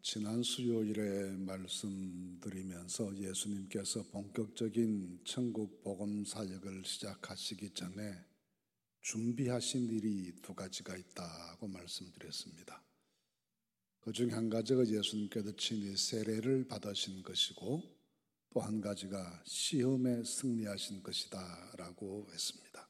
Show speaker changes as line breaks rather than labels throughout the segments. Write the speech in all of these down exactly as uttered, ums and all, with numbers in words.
지난 수요일에 말씀드리면서 예수님께서 본격적인 천국 복음 사역을 시작하시기 전에 준비하신 일이 두 가지가 있다고 말씀드렸습니다. 그중 한 가지가 예수님께서 친히 세례를 받으신 것이고 또 한 가지가 시험에 승리하신 것이다 라고 했습니다.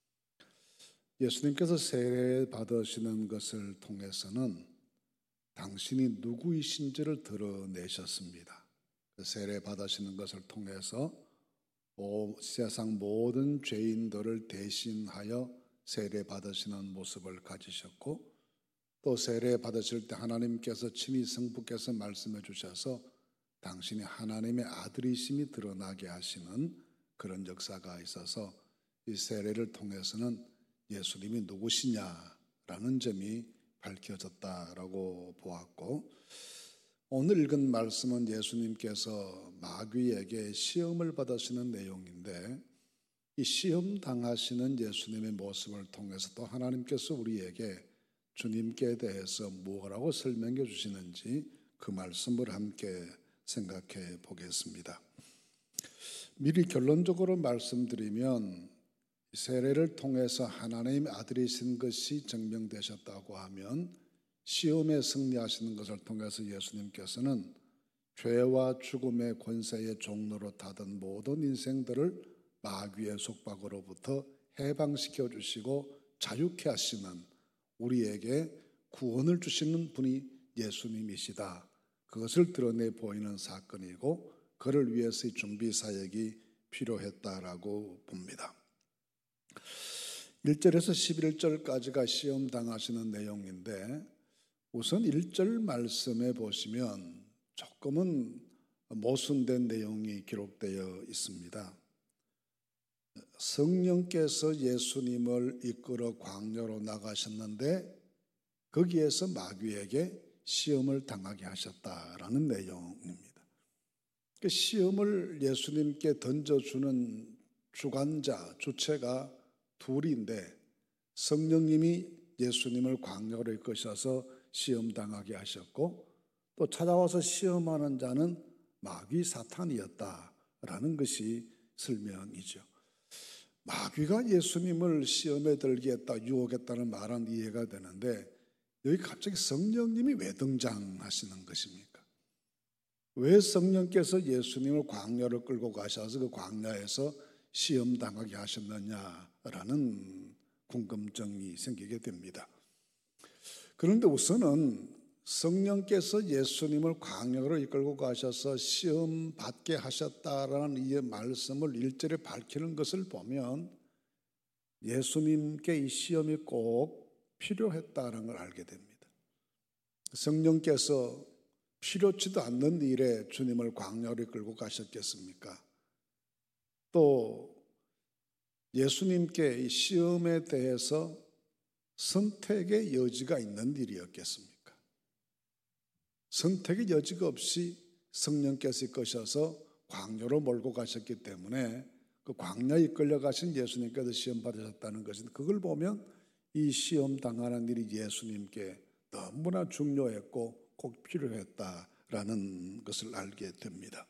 예수님께서 세례 받으시는 것을 통해서는 당신이 누구이신지를 드러내셨습니다. 세례 받으시는 것을 통해서 세상 모든 죄인들을 대신하여 세례 받으시는 모습을 가지셨고, 또 세례 받으실 때 하나님께서 친히 성부께서 말씀해 주셔서 당신이 하나님의 아들이심이 드러나게 하시는 그런 역사가 있어서 이 세례를 통해서는 예수님이 누구시냐라는 점이 밝혀졌다라고 보았고, 오늘 읽은 말씀은 예수님께서 마귀에게 시험을 받으시는 내용인데, 이 시험 당하시는 예수님의 모습을 통해서 또 하나님께서 우리에게 주님께 대해서 무엇이라고 설명해 주시는지 그 말씀을 함께 생각해 보겠습니다. 미리 결론적으로 말씀드리면 세례를 통해서 하나님의 아들이신 것이 증명되셨다고 하면 시험에 승리하시는 것을 통해서 예수님께서는 죄와 죽음의 권세의 종로로 타던 모든 인생들을 마귀의 속박으로부터 해방시켜 주시고 자유케 하시는, 우리에게 구원을 주시는 분이 예수님이시다, 그것을 드러내 보이는 사건이고 그를 위해서의 준비 사역이 필요했다라고 봅니다. 일 절에서 십일 절까지가 시험 당하시는 내용인데, 우선 일 절 말씀에 보시면 조금은 모순된 내용이 기록되어 있습니다. 성령께서 예수님을 이끌어 광야로 나가셨는데 거기에서 마귀에게 시험을 당하게 하셨다라는 내용입니다. 그 시험을 예수님께 던져주는 주관자, 주체가 둘인데, 성령님이 예수님을 광야로 이끄셔서 시험당하게 하셨고, 또 찾아와서 시험하는 자는 마귀 사탄이었다라는 것이 설명이죠. 마귀가 예수님을 시험에 들게 했다, 유혹했다는 말은 이해가 되는데, 여기 갑자기 성령님이 왜 등장하시는 것입니까? 왜 성령께서 예수님을 광야로 끌고 가셔서 그 광야에서 시험당하게 하셨느냐라는 궁금증이 생기게 됩니다. 그런데 우선은 성령께서 예수님을 광야로 이끌고 가셔서 시험 받게 하셨다라는 이 말씀을 일 절에 밝히는 것을 보면 예수님께 이 시험이 꼭 필요했다는 걸 알게 됩니다. 성령께서 필요치도 않는 일에 주님을 광야로 이끌고 가셨겠습니까? 또 예수님께 이 시험에 대해서 선택의 여지가 있는 일이었겠습니까? 선택의 여지가 없이 성령께서 이끄셔서 광야로 몰고 가셨기 때문에 그 광야에 이끌려 가신 예수님께서 시험 받으셨다는 것은, 그걸 보면 이 시험 당하는 일이 예수님께 너무나 중요했고 꼭 필요했다라는 것을 알게 됩니다.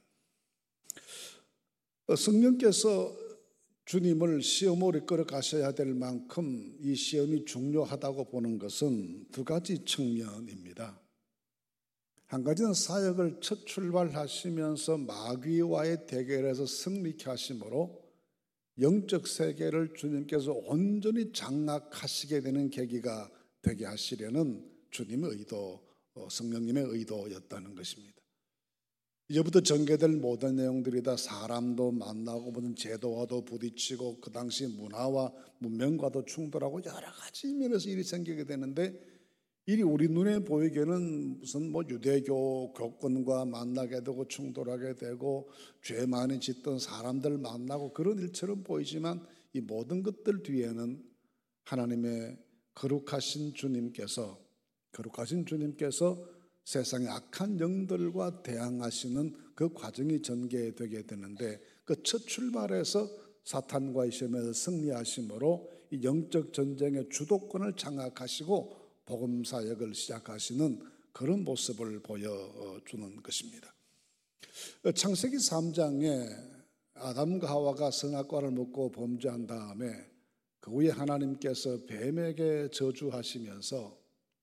성령께서 주님을 시험으로 이끌어 가셔야 될 만큼 이 시험이 중요하다고 보는 것은 두 가지 측면입니다. 한 가지는 사역을 첫 출발하시면서 마귀와의 대결에서 승리케 하심으로 영적 세계를 주님께서 온전히 장악하시게 되는 계기가 되게 하시려는 주님의 의도, 성령님의 의도였다는 것입니다. 이제부터 전개될 모든 내용들이 다 사람도 만나고 무슨 제도와도 부딪히고 그 당시 문화와 문명과도 충돌하고 여러 가지 면에서 일이 생기게 되는데, 일이 우리 눈에 보이기에는 무슨 뭐 유대교 교권과 만나게 되고 충돌하게 되고 죄 많이 짓던 사람들 만나고 그런 일처럼 보이지만, 이 모든 것들 뒤에는 하나님의 거룩하신 주님께서 거룩하신 주님께서 세상의 악한 영들과 대항하시는 그 과정이 전개되게 되는데, 그 첫 출발에서 사탄과의 시험에서 승리하심으로 이 영적 전쟁의 주도권을 장악하시고 복음 사역을 시작하시는 그런 모습을 보여주는 것입니다. 창세기 삼 장에 아담과 하와가 선악과를 먹고 범죄한 다음에 그 후에 하나님께서 뱀에게 저주하시면서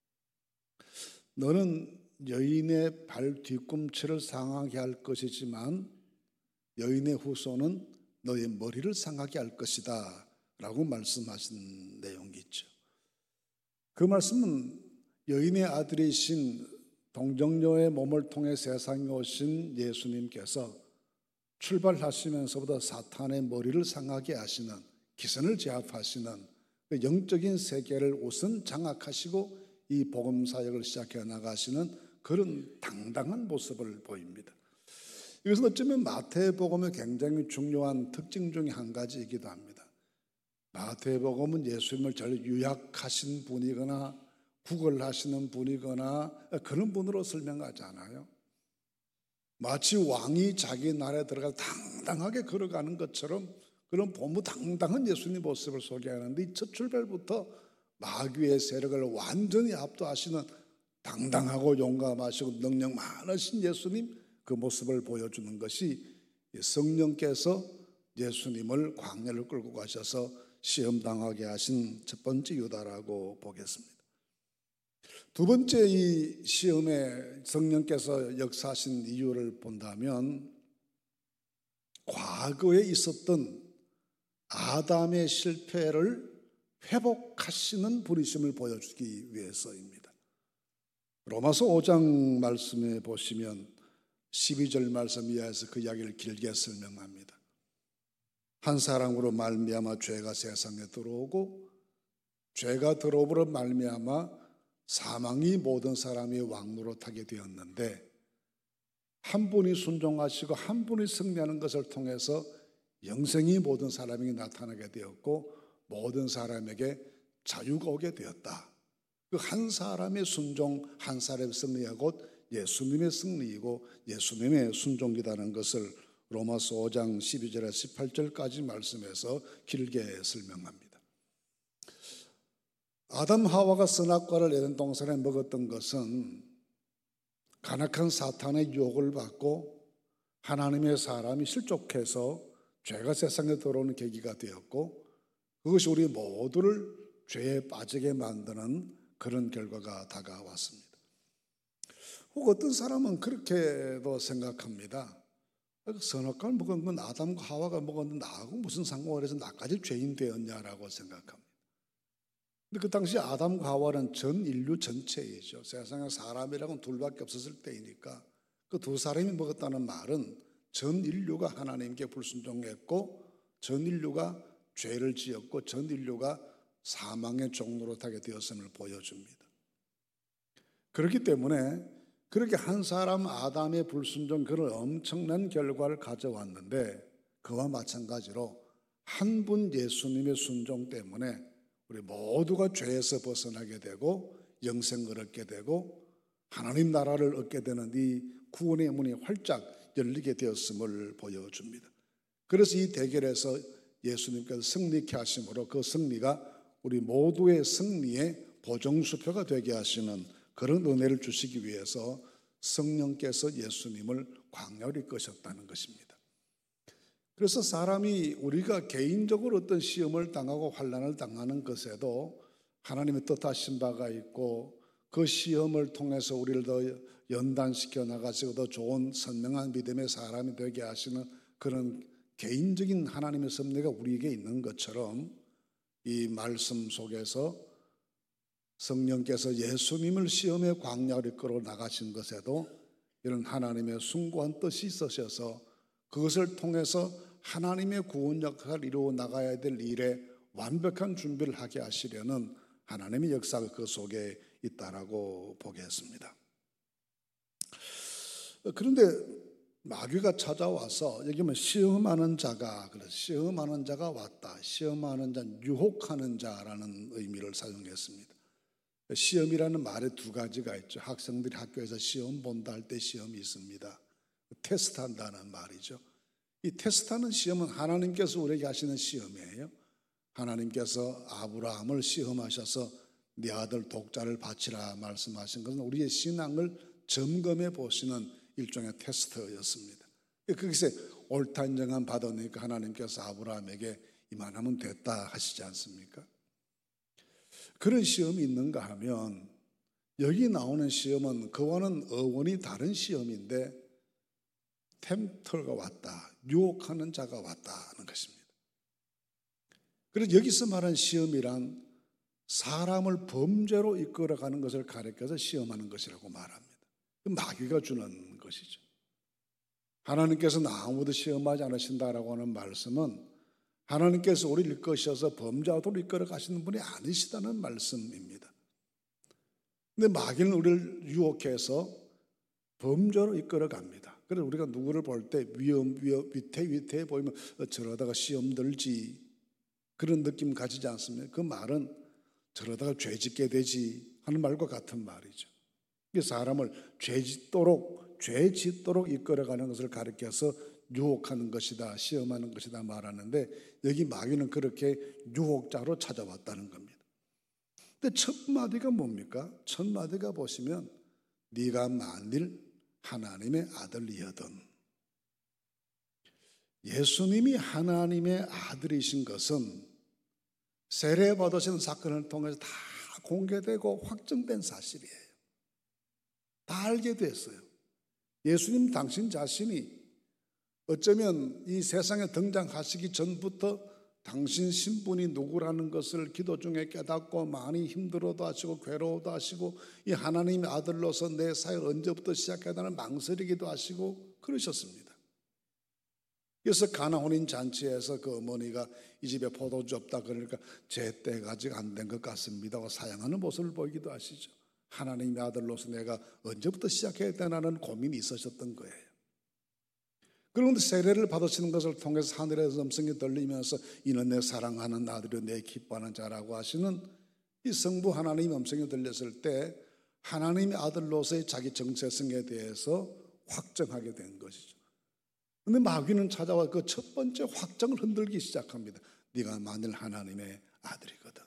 너는 여인의 발 뒤꿈치를 상하게 할 것이지만 여인의 후손은 너의 머리를 상하게 할 것이다 라고 말씀하신 내용이 있죠. 그 말씀은 여인의 아들이신 동정녀의 몸을 통해 세상에 오신 예수님께서 출발하시면서부터 사탄의 머리를 상하게 하시는, 기선을 제압하시는 그 영적인 세계를 우선 장악하시고 이 복음 사역을 시작해 나가시는 그런 당당한 모습을 보입니다. 이것은 어쩌면 마태복음의 굉장히 중요한 특징 중에 한 가지이기도 합니다. 마태복음은 예수님을 잘 요약하신 분이거나 구걸하시는 분이거나 그런 분으로 설명하지 않아요. 마치 왕이 자기 나라에 들어가 당당하게 걸어가는 것처럼 그런 보무당당한 예수님 모습을 소개하는데, 이 첫 출발부터 마귀의 세력을 완전히 압도하시는 당당하고 용감하시고 능력 많으신 예수님, 그 모습을 보여주는 것이 성령께서 예수님을 광야를 끌고 가셔서 시험당하게 하신 첫 번째 유다라고 보겠습니다. 두 번째 이 시험에 성령께서 역사하신 이유를 본다면 과거에 있었던 아담의 실패를 회복하시는 분이심을 보여주기 위해서입니다. 로마서 오 장 말씀에 보시면 십이 절 말씀 이하에서 그 이야기를 길게 설명합니다. 한 사람으로 말미암아 죄가 세상에 들어오고 죄가 들어오므로 말미암아 사망이 모든 사람이 왕노릇하게 되었는데 한 분이 순종하시고 한 분이 승리하는 것을 통해서 영생이 모든 사람에게 나타나게 되었고 모든 사람에게 자유가 오게 되었다. 그 한 사람의 순종, 한 사람의 승리가 곧 예수님의 승리이고 예수님의 순종이라는 것을 로마서 오 장 십이 절에서 십팔 절까지 말씀해서 길게 설명합니다. 아담 하와가 선악과를 에덴 동산에 먹었던 것은 간악한 사탄의 유혹을 받고 하나님의 사람이 실족해서 죄가 세상에 들어오는 계기가 되었고, 그것이 우리 모두를 죄에 빠지게 만드는 그런 결과가 다가왔습니다. 혹 어떤 사람은 그렇게도 생각합니다. 선악과를 먹은 건 아담과 하와가 먹었는데 나하고 무슨 상관을 해서 나까지 죄인 되었냐라고 생각합니다. 근데 그 당시 아담과 하와는 전 인류 전체이죠. 세상에 사람이라고는 둘밖에 없었을 때이니까 그 두 사람이 먹었다는 말은 전 인류가 하나님께 불순종했고 전 인류가 죄를 지었고 전 인류가 사망의 종로로 타게 되었음을 보여줍니다. 그렇기 때문에 그렇게 한 사람 아담의 불순종, 그런 엄청난 결과를 가져왔는데 그와 마찬가지로 한 분 예수님의 순종 때문에 우리 모두가 죄에서 벗어나게 되고 영생을 얻게 되고 하나님 나라를 얻게 되는 이 구원의 문이 활짝 열리게 되었음을 보여줍니다. 그래서 이 대결에서 예수님께서 승리케 하심으로 그 승리가 우리 모두의 승리의 보정수표가 되게 하시는 그런 은혜를 주시기 위해서 성령께서 예수님을 광야로 이끄셨다는 것입니다. 그래서 사람이 우리가 개인적으로 어떤 시험을 당하고 환난을 당하는 것에도 하나님의 뜻하신 바가 있고 그 시험을 통해서 우리를 더 연단시켜 나가시고 더 좋은 선명한 믿음의 사람이 되게 하시는 그런 개인적인 하나님의 섭리가 우리에게 있는 것처럼 이 말씀 속에서 성령께서 예수님을 시험의 광야로 이끌어 나가신 것에도 이런 하나님의 숭고한 뜻이 있으셔서 그것을 통해서 하나님의 구원 역할을 이루어 나가야 될 일에 완벽한 준비를 하게 하시려는 하나님의 역사가 그 속에 있다라고 보겠습니다. 그런데 마귀가 찾아와서 여기 보면 시험하는 자가, 그래서 시험하는 자가 왔다. 시험하는 자, 유혹하는 자라는 의미를 사용했습니다. 시험이라는 말에 두 가지가 있죠. 학생들이 학교에서 시험 본다 할 때 시험이 있습니다. 테스트한다는 말이죠. 이 테스트하는 시험은 하나님께서 우리에게 하시는 시험이에요. 하나님께서 아브라함을 시험하셔서 네 아들 독자를 바치라 말씀하신 것은 우리의 신앙을 점검해 보시는 일종의 테스트였습니다. 거기서 옳다 인정함 받으니까 하나님께서 아브라함에게 이만하면 됐다 하시지 않습니까? 그런 시험이 있는가 하면 여기 나오는 시험은 그와는 어원이 다른 시험인데 템터가 왔다, 유혹하는 자가 왔다는 것입니다. 그래서 여기서 말한 시험이란 사람을 범죄로 이끌어가는 것을 가리켜서 시험하는 것이라고 말합니다. 마귀가 주는 것이죠. 하나님께서는 아무도 시험하지 않으신다라고 하는 말씀은 하나님께서 우리를 이끄셔서 범죄하도록 이끌어 가시는 분이 아니시다는 말씀입니다. 근데 마귀는 우리를 유혹해서 범죄로 이끌어 갑니다. 그래서 우리가 누구를 볼 때 위험, 위험, 위태, 위태 보이면 저러다가 시험 들지 그런 느낌 가지지 않습니까? 그 말은 저러다가 죄 짓게 되지 하는 말과 같은 말이죠. 사람을 죄 짓도록, 죄 짓도록 이끌어가는 것을 가리켜서 유혹하는 것이다, 시험하는 것이다 말하는데 여기 마귀는 그렇게 유혹자로 찾아왔다는 겁니다. 근데 첫 마디가 뭡니까? 첫 마디가 보시면 네가 만일 하나님의 아들이여든, 예수님이 하나님의 아들이신 것은 세례 받으시는 사건을 통해서 다 공개되고 확정된 사실이에요. 다 알게 됐어요. 예수님 당신 자신이 어쩌면 이 세상에 등장하시기 전부터 당신 신분이 누구라는 것을 기도 중에 깨닫고 많이 힘들어도 하시고 괴로워도 하시고 이 하나님의 아들로서 내 사역 언제부터 시작해야되나 망설이기도 하시고 그러셨습니다. 그래서 가나 혼인 잔치에서 그 어머니가 이 집에 포도주 없다 그러니까 제 때가 아직 안 된 것 같습니다 하고 사양하는 모습을 보이기도 하시죠. 하나님의 아들로서 내가 언제부터 시작해야 되나는 고민이 있으셨던 거예요. 그런데 세례를 받으시는 것을 통해서 하늘에서 음성이 들리면서 이는 내 사랑하는 아들이요 내 기뻐하는 자라고 하시는 이 성부 하나님의 음성이 들렸을 때 하나님의 아들로서의 자기 정체성에 대해서 확정하게 된 것이죠. 그런데 마귀는 찾아와 그 첫 번째 확정을 흔들기 시작합니다. 네가 만일 하나님의 아들이거든.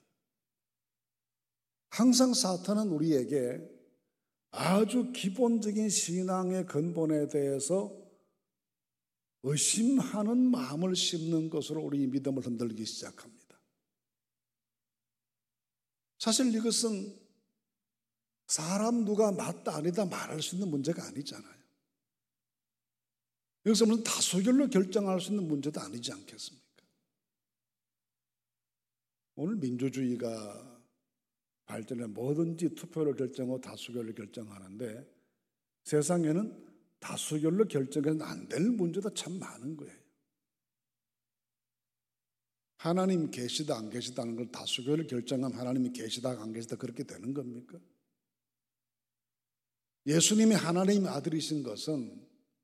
항상 사탄은 우리에게 아주 기본적인 신앙의 근본에 대해서 의심하는 마음을 심는 것으로 우리 믿음을 흔들기 시작합니다. 사실 이것은 사람 누가 맞다 아니다 말할 수 있는 문제가 아니잖아요. 여기서 무슨 다수결로 결정할 수 있는 문제도 아니지 않겠습니까? 오늘 민주주의가 발전해 뭐든지 투표로 결정하고 다수결로 결정하는데 세상에는 다수결로 결정해서는 안 될 문제도 참 많은 거예요. 하나님 계시다 안 계시다는 걸 다수결로 결정하면 하나님이 계시다 안 계시다 그렇게 되는 겁니까? 예수님이 하나님의 아들이신 것은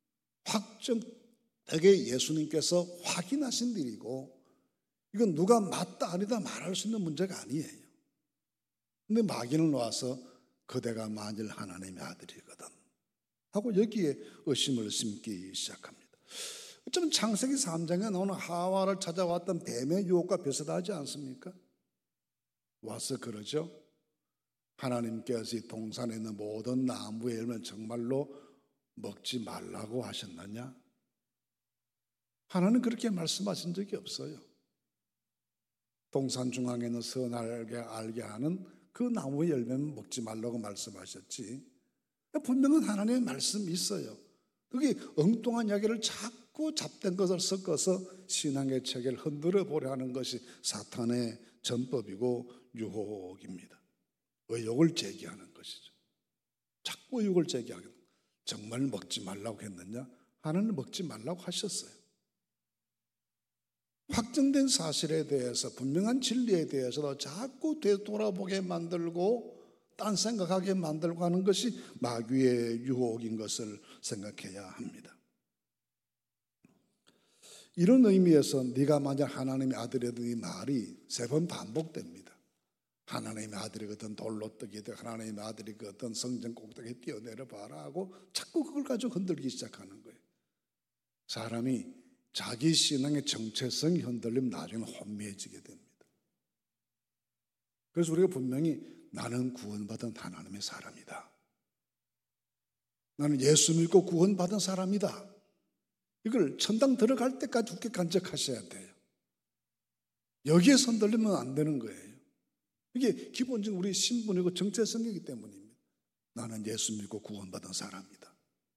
확정되게 예수님께서 확인하신 일이고 이건 누가 맞다 아니다 말할 수 있는 문제가 아니에요. 근데 마귀는 와서 그대가 만일 하나님의 아들이거든 하고 여기에 의심을 심기 시작합니다. 어쩌면 창세기 삼 장에 나오는 하와를 찾아왔던 뱀의 유혹과 비슷하지 않습니까? 와서 그러죠. 하나님께서 이 동산에 있는 모든 나무의 열매는 정말로 먹지 말라고 하셨느냐? 하나님 그렇게 말씀하신 적이 없어요. 동산 중앙에 있는 선알게 알게 하는 그 나무의 열매는 먹지 말라고 말씀하셨지. 분명한 하나님의 말씀이 있어요. 그게 엉뚱한 이야기를 자꾸 잡된 것을 섞어서 신앙의 체계를 흔들어 보려 하는 것이 사탄의 전법이고 유혹입니다. 의혹을 제기하는 것이죠. 자꾸 의혹을 제기하는. 정말 먹지 말라고 했느냐? 하나님 먹지 말라고 하셨어요. 확정된 사실에 대해서 분명한 진리에 대해서도 자꾸 되돌아보게 만들고 딴 생각하게 만들고 하는 것이 마귀의 유혹인 것을 생각해야 합니다. 이런 의미에서 네가 만약 하나님의 아들이든 이 말이 세 번 반복됩니다. 하나님의 아들이거든 돌로 뜨기든 하나님의 아들이거든 성전 꼭대기에 뛰어내려 봐라 하고 자꾸 그걸 가지고 흔들기 시작하는 거예요. 사람이 자기 신앙의 정체성이 흔들리면 나중에 혼미해지게 됩니다. 그래서 우리가 분명히 나는 구원받은 하나님의 사람이다. 나는 예수 믿고 구원받은 사람이다. 이걸 천당 들어갈 때까지 굳게 간직하셔야 돼요. 여기에 손들리면 안 되는 거예요. 이게 기본적인 우리 신분이고 정체성이기 때문입니다. 나는 예수 믿고 구원받은 사람이다.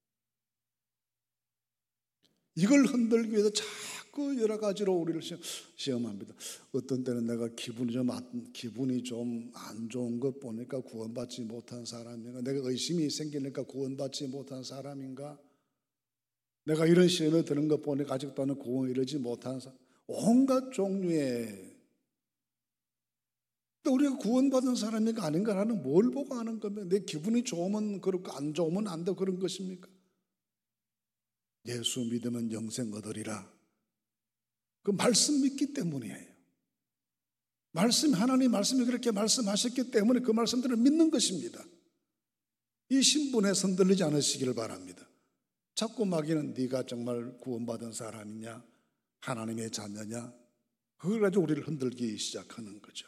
이걸 흔들기 위해서 자꾸 여러 가지로 우리를 시험합니다. 어떤 때는 내가 기분이 좀 안, 기분이 좀 안 좋은 것 보니까 구원받지 못한 사람인가? 내가 의심이 생기니까 구원받지 못한 사람인가? 내가 이런 시험에 드는 것 보니까 아직도 나는 구원에 이르지 못한 사람. 온갖 종류의. 근데 우리가 구원받은 사람인가 아닌가라는 뭘 보고 하는 겁니까? 내 기분이 좋으면 그렇고 안 좋으면 안 되고 그런 것입니까? 예수 믿으면 영생 얻으리라. 그 말씀 믿기 때문이에요. 말씀, 하나님 말씀이 그렇게 말씀하셨기 때문에 그 말씀들을 믿는 것입니다. 이 신분에 손들리지 않으시기를 바랍니다. 자꾸 마귀는 네가 정말 구원받은 사람이냐, 하나님의 자녀냐, 그걸 가지고 우리를 흔들기 시작하는 거죠.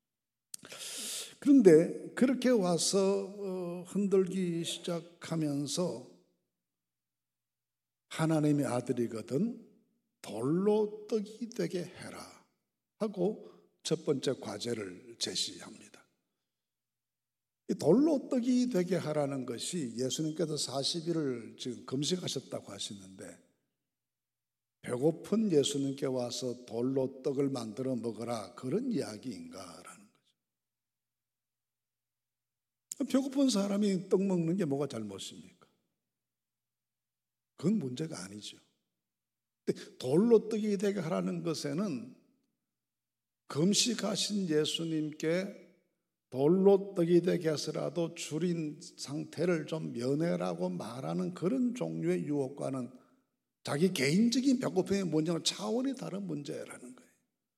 그런데 그렇게 와서 흔들기 시작하면서 하나님의 아들이거든 돌로 떡이 되게 해라 하고 첫 번째 과제를 제시합니다. 이 돌로 떡이 되게 하라는 것이 예수님께서 사십 일을 지금 금식하셨다고 하시는데 배고픈 예수님께 와서 돌로 떡을 만들어 먹어라 그런 이야기인가라는 거죠. 배고픈 사람이 떡 먹는 게 뭐가 잘못입니까? 그건 문제가 아니죠. 근데 돌로 떡이 되게 하라는 것에는 금식하신 예수님께 돌로 떡이 되게 해서라도 줄인 상태를 좀 면해라고 말하는 그런 종류의 유혹과는 자기 개인적인 배고픔의 문제는 차원이 다른 문제라는 거예요.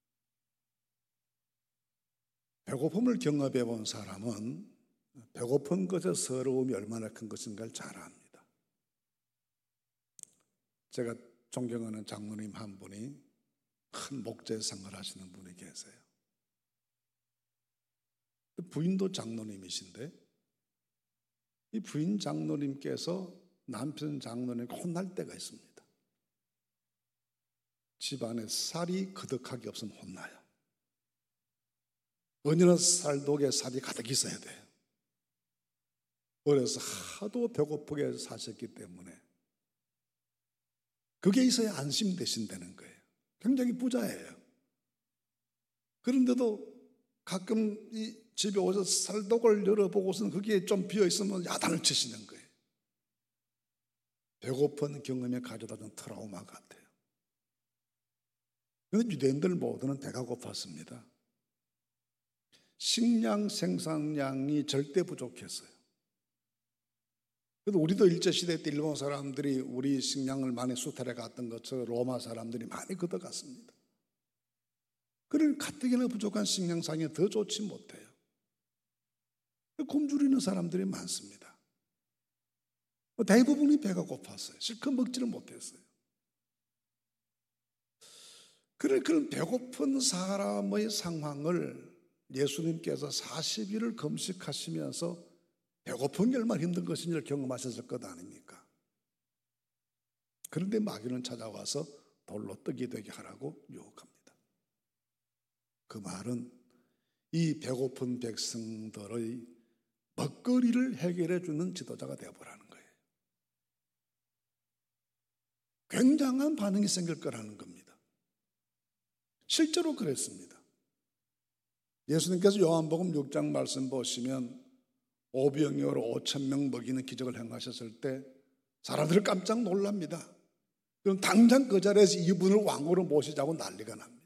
배고픔을 경험해 본 사람은 배고픈 것의 서러움이 얼마나 큰 것인가를 잘 압니다. 제가 존경하는 장로님 한 분이 큰 목재상을 하시는 분이 계세요. 부인도 장로님이신데 이 부인 장로님께서 남편 장로님께 혼날 때가 있습니다. 집안에 쌀이 그득하게 없으면 혼나요. 어느 쌀독에 쌀이 가득 있어야 돼요. 그래서 하도 배고프게 사셨기 때문에 그게 있어야 안심되신다는 거예요. 굉장히 부자예요. 그런데도 가끔 이 집에 오셔서 쌀독을 열어보고서는 거기에 좀 비어있으면 야단을 치시는 거예요. 배고픈 경험에 가져다 준 트라우마 같아요. 그런데 유대인들 모두는 배가 고팠습니다. 식량 생산량이 절대 부족했어요. 그래도 우리도 일제시대 때 일본 사람들이 우리 식량을 많이 수탈해 갔던 것처럼 로마 사람들이 많이 걷어갔습니다. 그러니 가뜩이나 부족한 식량상에 더 좋지 못해요. 굶주리는 사람들이 많습니다. 대부분이 배가 고팠어요. 실컷 먹지를 못했어요. 그런 배고픈 사람의 상황을 예수님께서 사십 일을 금식하시면서 배고픈 게 얼마나 힘든 것인지를 경험하셨을 것 아닙니까? 그런데 마귀는 찾아와서 돌로 떡이 되게 하라고 유혹합니다. 그 말은 이 배고픈 백성들의 먹거리를 해결해 주는 지도자가 되어보라는 거예요. 굉장한 반응이 생길 거라는 겁니다. 실제로 그랬습니다. 예수님께서 요한복음 육 장 말씀 보시면 오병이어로 오천 명 먹이는 기적을 행하셨을 때 사람들이 깜짝 놀랍니다. 그럼 당장 그 자리에서 이분을 왕으로 모시자고 난리가 납니다.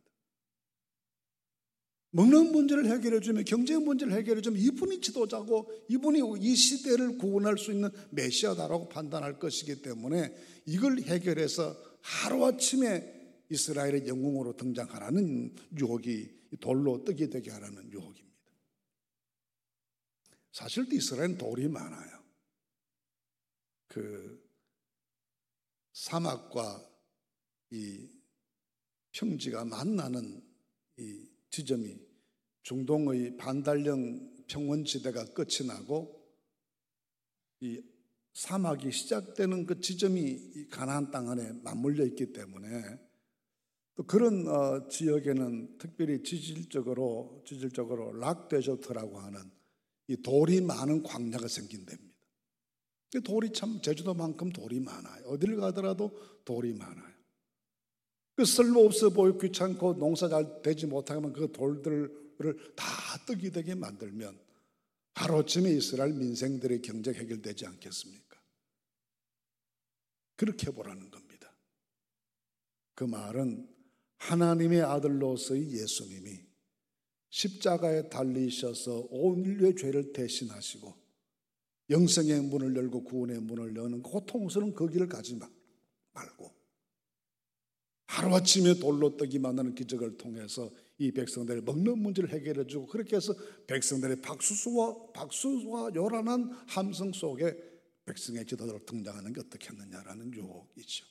먹는 문제를 해결해 주면, 경제 문제를 해결해 주면 이분이 지도자고 이분이 이 시대를 구원할 수 있는 메시아다라고 판단할 것이기 때문에 이걸 해결해서 하루아침에 이스라엘의 영웅으로 등장하라는 유혹이, 돌로 떡이 되게 하라는 유혹입니다. 사실 이스라엘은 돌이 많아요. 그 사막과 이 평지가 만나는 이 지점이 중동의 반달형 평원지대가 끝이 나고 이 사막이 시작되는 그 지점이 이 가나안 땅 안에 맞물려 있기 때문에 또 그런 어, 지역에는 특별히 지질적으로 지질적으로 락데저트라고 하는 이 돌이 많은 광야가 생긴답니다. 돌이 참 제주도만큼 돌이 많아요. 어딜 가더라도 돌이 많아요. 그 쓸모없어 보이고 귀찮고 농사 잘 되지 못하면 그 돌들을 다 떡이 되게 만들면 하루아침에 이스라엘 민생들의 경제 해결되지 않겠습니까? 그렇게 보라는 겁니다. 그 말은 하나님의 아들로서의 예수님이 십자가에 달리셔서 온 인류의 죄를 대신하시고 영생의 문을 열고 구원의 문을 여는 고통스러운 그 길을 가지 말고 하루아침에 돌로 떡이 만나는 기적을 통해서 이 백성들의 먹는 문제를 해결해 주고 그렇게 해서 백성들의 박수와 박수와 요란한 함성 속에 백성의 지도자로 등장하는 게 어떻겠느냐라는 유혹이죠.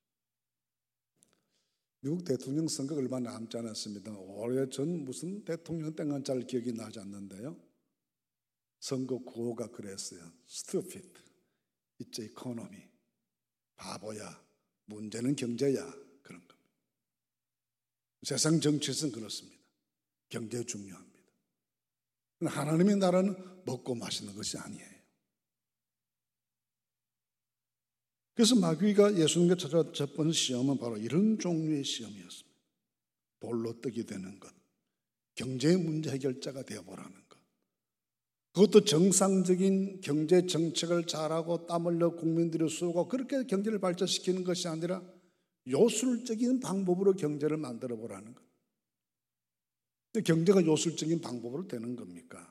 미국 대통령 선거가 얼마 남지 않았습니다. 오래전 무슨 대통령 땡은 잘 기억이 나지 않는데요. 선거 구호가 그랬어요. Stupid, it's economy. 바보야, 문제는 경제야. 그런 겁니다. 세상 정치에서는 그렇습니다. 경제 중요합니다. 하나님의 나라는 먹고 마시는 것이 아니에요. 그래서 마귀가 예수님께 찾아왔던 첫 번째 시험은 바로 이런 종류의 시험이었습니다. 돌로 떡이 되는 것, 경제의 문제 해결자가 되어보라는 것. 그것도 정상적인 경제 정책을 잘하고 땀 흘려 국민들이 쓰고 그렇게 경제를 발전시키는 것이 아니라 요술적인 방법으로 경제를 만들어 보라는 것. 근데 경제가 요술적인 방법으로 되는 겁니까?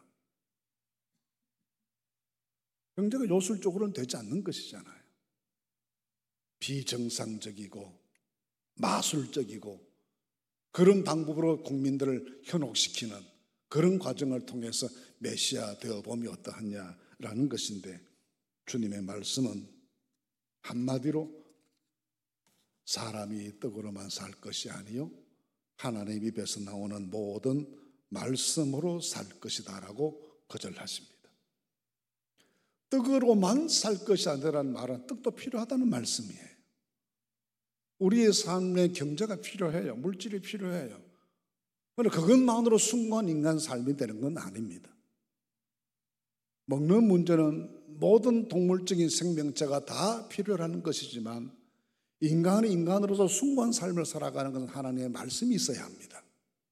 경제가 요술적으로는 되지 않는 것이잖아요. 비정상적이고 마술적이고 그런 방법으로 국민들을 현혹시키는 그런 과정을 통해서 메시아 되어봄이 어떠하냐라는 것인데 주님의 말씀은 한마디로 사람이 떡으로만 살 것이 아니요 하나님 입에서 나오는 모든 말씀으로 살 것이다라고 거절하십니다. 떡으로만 살 것이 아니라는 말은 떡도 필요하다는 말씀이에요. 우리의 삶에 경제가 필요해요. 물질이 필요해요. 그런데 그것만으로 숭고한 인간 삶이 되는 건 아닙니다. 먹는 문제는 모든 동물적인 생명체가 다 필요한 것이지만 인간이 인간으로서 숭고한 삶을 살아가는 것은 하나님의 말씀이 있어야 합니다.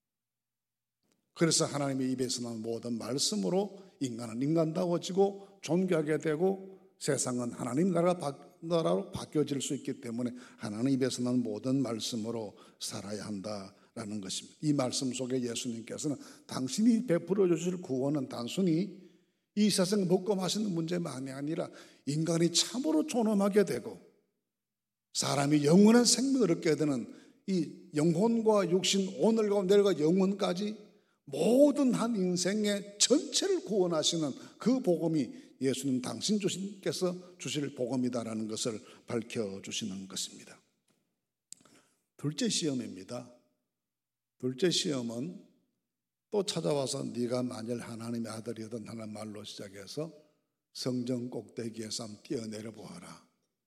그래서 하나님의 입에서 나온 모든 말씀으로 인간은 인간다워지고 존귀하게 되고 세상은 하나님 나라가 나라로 바뀌어질 수 있기 때문에 하나님 입에서 나온 모든 말씀으로 살아야 한다라는 것입니다. 이 말씀 속에 예수님께서는 당신이 베풀어 주실 구원은 단순히 이 세상 먹고 마시는 문제만이 아니라 인간이 참으로 존엄하게 되고 사람이 영원한 생명을 얻게 되는 이 영혼과 육신, 오늘과 내일과 영원까지 모든 한 인생의 전체를 구원하시는 그 복음이 예수님 당신 주신께서 주실 복음이다라는 것을 밝혀주시는 것입니다. 둘째 시험입니다. 둘째 시험은 또 찾아와서 네가 만일 하나님의 아들이든 하는 말로 시작해서 성전 꼭대기에서 한번 뛰어내려 보아라.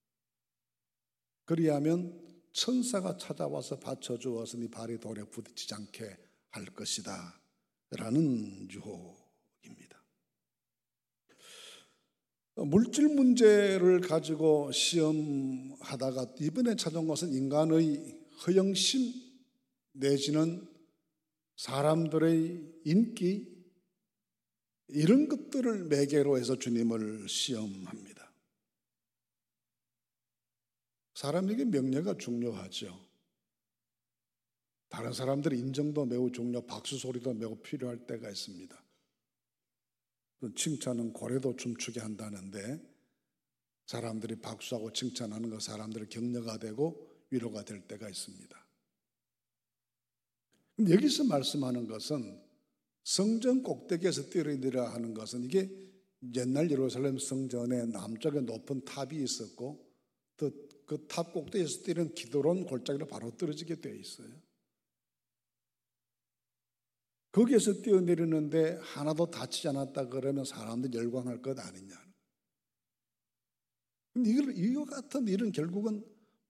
그리하면 천사가 찾아와서 받쳐주어서 네 발이 돌에 부딪히지 않게 할 것이다 라는 유혹입니다. 물질 문제를 가지고 시험하다가 이번에 찾아온 것은 인간의 허영심 내지는 사람들의 인기 이런 것들을 매개로 해서 주님을 시험합니다. 사람에게 명예가 중요하죠. 다른 사람들의 인정도 매우 중요, 박수 소리도 매우 필요할 때가 있습니다. 칭찬은 고래도 춤추게 한다는데 사람들이 박수하고 칭찬하는 것 사람들의 격려가 되고 위로가 될 때가 있습니다. 여기서 말씀하는 것은 성전 꼭대기에서 뛰어내리라 하는 것은 이게 옛날 예루살렘 성전의 남쪽에 높은 탑이 있었고 그 탑 꼭대기에서 뛰는 기도론 골짜기로 바로 떨어지게 되어 있어요. 거기에서 뛰어내리는데 하나도 다치지 않았다 그러면 사람들이 열광할 것 아니냐. 근데 이걸, 이와 같은 일은 결국은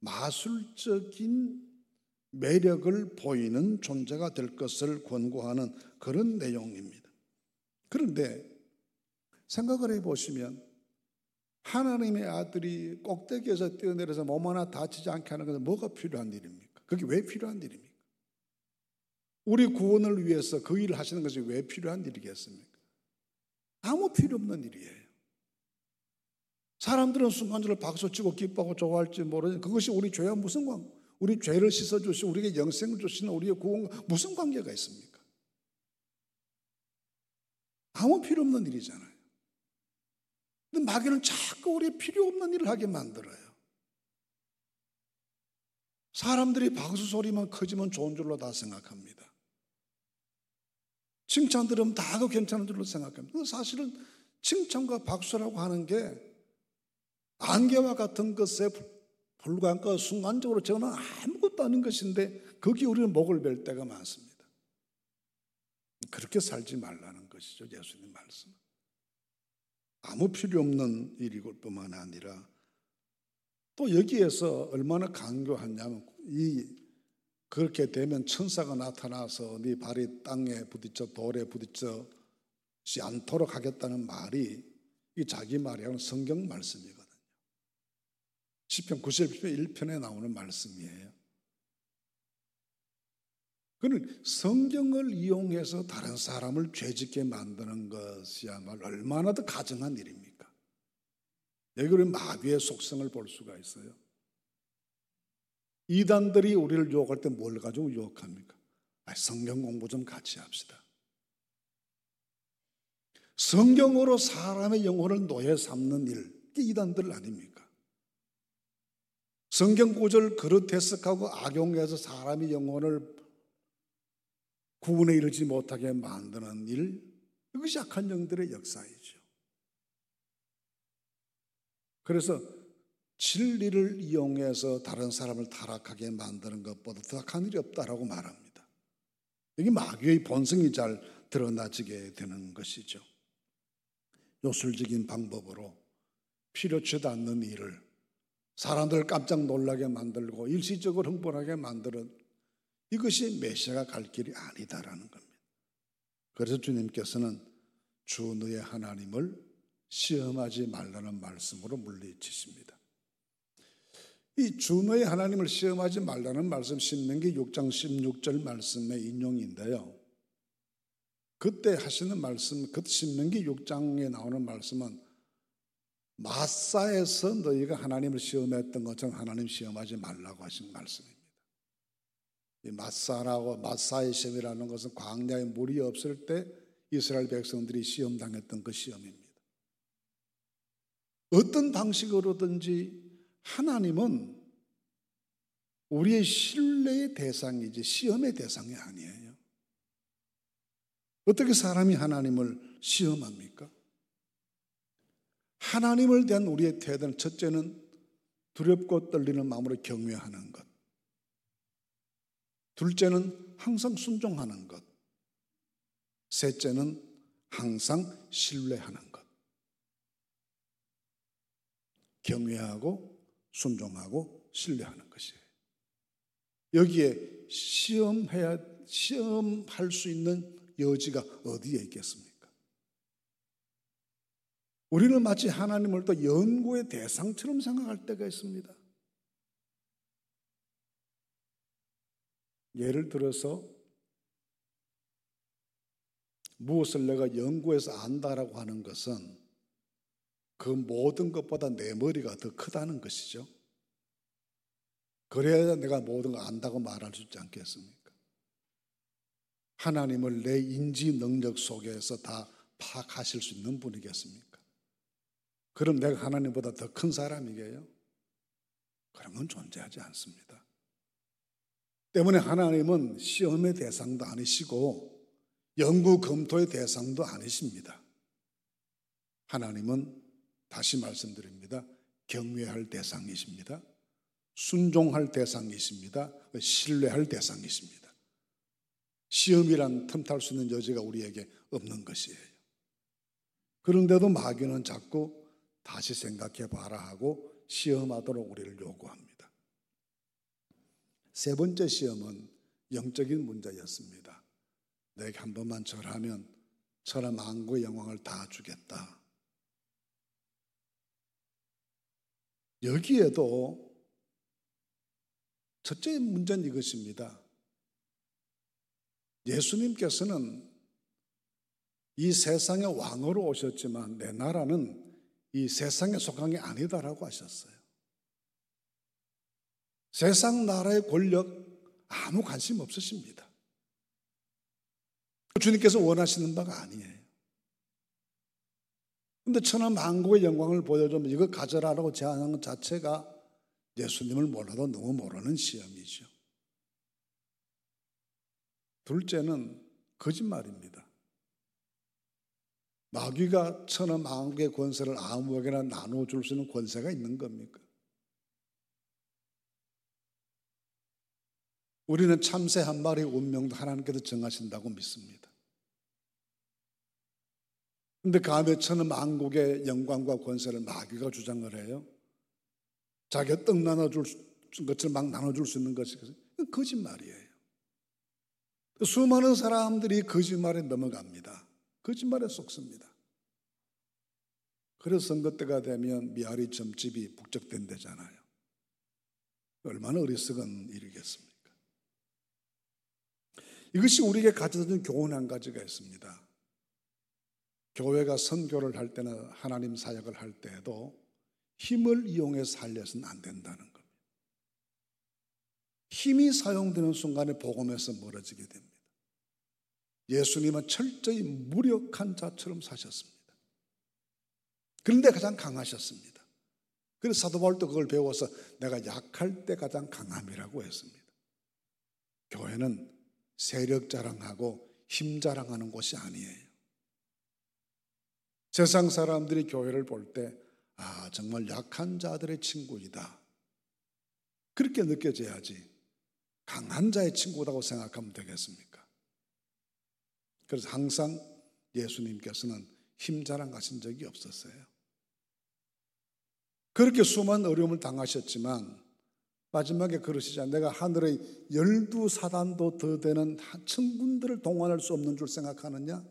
마술적인 매력을 보이는 존재가 될 것을 권고하는 그런 내용입니다. 그런데 생각을 해보시면 하나님의 아들이 꼭대기에서 뛰어내려서 몸 하나 다치지 않게 하는 것은 뭐가 필요한 일입니까? 그게 왜 필요한 일입니까? 우리 구원을 위해서 그 일을 하시는 것이 왜 필요한 일이겠습니까? 아무 필요 없는 일이에요. 사람들은 순간적으로 박수치고 기뻐하고 좋아할지 모르지만 그것이 우리 죄와 무슨 관계, 우리 죄를 씻어주시고 우리에게 영생을 주시는 우리의 구원과 무슨 관계가 있습니까? 아무 필요 없는 일이잖아요. 근데 마귀는 자꾸 우리 필요 없는 일을 하게 만들어요. 사람들이 박수 소리만 커지면 좋은 줄로 다 생각합니다. 칭찬 들으면 다 하고 괜찮은 줄로 생각합니다. 사실은 칭찬과 박수라고 하는 게 안개와 같은 것에 불과한 것, 순간적으로 저는 아무것도 아닌 것인데 거기에 우리는 목을 맬 때가 많습니다. 그렇게 살지 말라는 것이죠. 예수님 말씀. 아무 필요 없는 일이고 뿐만 아니라 또 여기에서 얼마나 강조하냐면 이 그렇게 되면 천사가 나타나서 네 발이 땅에 부딪혀 돌에 부딪혀지 않도록 하겠다는 말이 이 자기 말이 아니라 성경 말씀이거든요. 시편 구십일 편 일 편에 나오는 말씀이에요. 그는 성경을 이용해서 다른 사람을 죄짓게 만드는 것이야말로 얼마나 더 가증한 일입니까? 여기 우리 마귀의 속성을 볼 수가 있어요. 이단들이 우리를 유혹할 때 뭘 가지고 유혹합니까? 아, 성경 공부 좀 같이 합시다. 성경으로 사람의 영혼을 노예 삼는 일, 이게 이단들 아닙니까? 성경 구절 그릇 해석하고 악용해서 사람의 영혼을 구원에 이르지 못하게 만드는 일, 이것이 악한 영들의 역사이죠. 그래서 진리를 이용해서 다른 사람을 타락하게 만드는 것보다 더 악한 일이 없다라고 말합니다. 여기 마귀의 본성이 잘 드러나지게 되는 것이죠. 요술적인 방법으로 필요치도 않는 일을 사람들을 깜짝 놀라게 만들고 일시적으로 흥분하게 만드는 이것이 메시아가 갈 길이 아니다라는 겁니다. 그래서 주님께서는 주 너의 하나님을 시험하지 말라는 말씀으로 물리치십니다. 이 주 너의 하나님을 시험하지 말라는 말씀 신명기 육 장 십육 절 말씀의 인용인데요. 그때 하시는 말씀, 그 신명기 육 장에 나오는 말씀은 마사에서 너희가 하나님을 시험했던 것처럼 하나님 시험하지 말라고 하신 말씀입니다. 이 마사라고 마사의 시험이라는 것은 광야에 물이 없을 때 이스라엘 백성들이 시험당했던 그 시험입니다. 어떤 방식으로든지 하나님은 우리의 신뢰의 대상이지 시험의 대상이 아니에요. 어떻게 사람이 하나님을 시험합니까? 하나님을 대한 우리의 태도는 첫째는 두렵고 떨리는 마음으로 경외하는 것. 둘째는 항상 순종하는 것. 셋째는 항상 신뢰하는 것. 경외하고 순종하고 신뢰하는 것이에요. 여기에 시험해야, 시험할 수 있는 여지가 어디에 있겠습니까? 우리는 마치 하나님을 또 연구의 대상처럼 생각할 때가 있습니다. 예를 들어서 무엇을 내가 연구해서 안다라고 하는 것은 그 모든 것보다 내 머리가 더 크다는 것이죠. 그래야 내가 모든 걸 안다고 말할 수 있지 않겠습니까? 하나님을 내 인지 능력 속에서 다 파악하실 수 있는 분이겠습니까? 그럼 내가 하나님보다 더 큰 사람이게요? 그런 건 존재하지 않습니다. 때문에 하나님은 시험의 대상도 아니시고 연구 검토의 대상도 아니십니다. 하나님은 다시 말씀드립니다. 경외할 대상이십니다. 순종할 대상이십니다. 신뢰할 대상이십니다. 시험이란 틈탈 수 있는 여지가 우리에게 없는 것이에요. 그런데도 마귀는 자꾸 다시 생각해 봐라 하고 시험하도록 우리를 요구합니다. 세 번째 시험은 영적인 문제였습니다. 내게 한 번만 절하면 천하 만국의 영광을 다 주겠다. 여기에도 첫째 문제는 이것입니다. 예수님께서는 이 세상의 왕으로 오셨지만 내 나라는 이 세상에 속한 게 아니다라고 하셨어요. 세상 나라의 권력 아무 관심 없으십니다. 주님께서 원하시는 바가 아니에요. 그런데 천하 만국의 영광을 보여주면 이거 가져라라고 제안하는 것 자체가 예수님을 몰라도 너무 모르는 시험이죠. 둘째는 거짓말입니다. 마귀가 천하 만국의 권세를 아무에게나 나눠줄 수 있는 권세가 있는 겁니까? 우리는 참새 한 마리의 운명도 하나님께서 정하신다고 믿습니다. 그런데 감히 천하 만국의 영광과 권세를 마귀가 주장을 해요. 자기가 떡 나눠줄 것처럼 막 나눠줄 수 있는 것이 거짓말이에요. 수많은 사람들이 거짓말에 넘어갑니다. 거짓말에 속습니다. 그래서 선거 때가 되면 미아리 점집이 북적된다잖아요. 얼마나 어리석은 일이겠습니까? 이것이 우리에게 가져다준 교훈 한 가지가 있습니다. 교회가 선교를 할 때나 하나님 사역을 할 때에도 힘을 이용해서 살려서는 안 된다는 겁니다. 힘이 사용되는 순간에 복음에서 멀어지게 됩니다. 예수님은 철저히 무력한 자처럼 사셨습니다. 그런데 가장 강하셨습니다. 그래서 사도 바울도 그걸 배워서 내가 약할 때 가장 강함이라고 했습니다. 교회는 세력 자랑하고 힘 자랑하는 곳이 아니에요. 세상 사람들이 교회를 볼 때 아, 정말 약한 자들의 친구이다. 그렇게 느껴져야지 강한 자의 친구라고 생각하면 되겠습니까? 그래서 항상 예수님께서는 힘 자랑하신 적이 없었어요. 그렇게 수많은 어려움을 당하셨지만 마지막에 그러시자 내가 하늘의 열두 사단도 더 되는 천군들을 동원할 수 없는 줄 생각하느냐?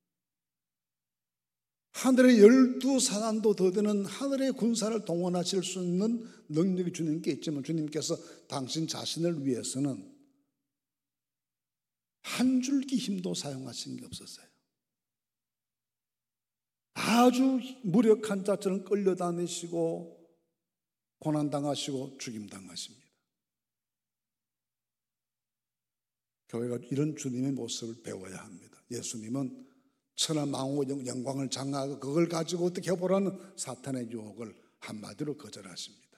하늘의 열두 사단도 더 되는 하늘의 군사를 동원하실 수 있는 능력이 주님께 있지만 주님께서 당신 자신을 위해서는 한 줄기 힘도 사용하신 게 없었어요. 아주 무력한 자처럼 끌려다니시고 고난당하시고 죽임당하십니다. 교회가 이런 주님의 모습을 배워야 합니다. 예수님은 천하 만국의 영광을 장악하고 그걸 가지고 어떻게 해보라는 사탄의 유혹을 한마디로 거절하십니다.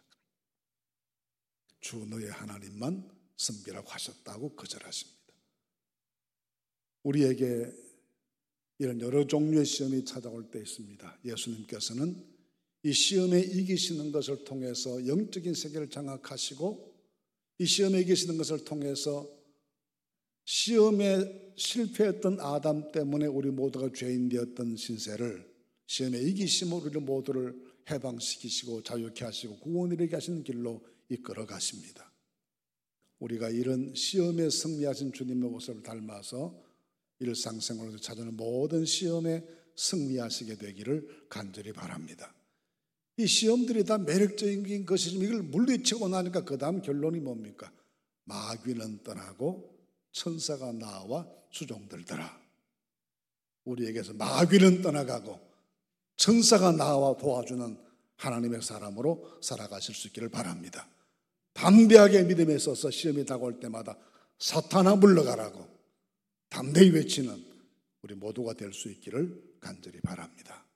주 너의 하나님만 섬기라고 하셨다고 거절하십니다. 우리에게 이런 여러 종류의 시험이 찾아올 때 있습니다. 예수님께서는 이 시험에 이기시는 것을 통해서 영적인 세계를 장악하시고 이 시험에 이기시는 것을 통해서 시험에 실패했던 아담 때문에 우리 모두가 죄인 되었던 신세를 시험에 이기심으로 우리 모두를 해방시키시고 자유케 하시고 구원을 이루게 하시는 길로 이끌어 가십니다. 우리가 이런 시험에 승리하신 주님의 모습을 닮아서 일상생활에서 찾아오는 모든 시험에 승리하시게 되기를 간절히 바랍니다. 이 시험들이 다 매력적인 것이지만 이걸 물리치고 나니까 그 다음 결론이 뭡니까? 마귀는 떠나고 천사가 나와 수종들더라. 우리에게서 마귀는 떠나가고 천사가 나와 도와주는 하나님의 사람으로 살아가실 수 있기를 바랍니다. 담대하게 믿음에 있어서 시험이 다가올 때마다 사탄아 물러가라고 담대히 외치는 우리 모두가 될 수 있기를 간절히 바랍니다.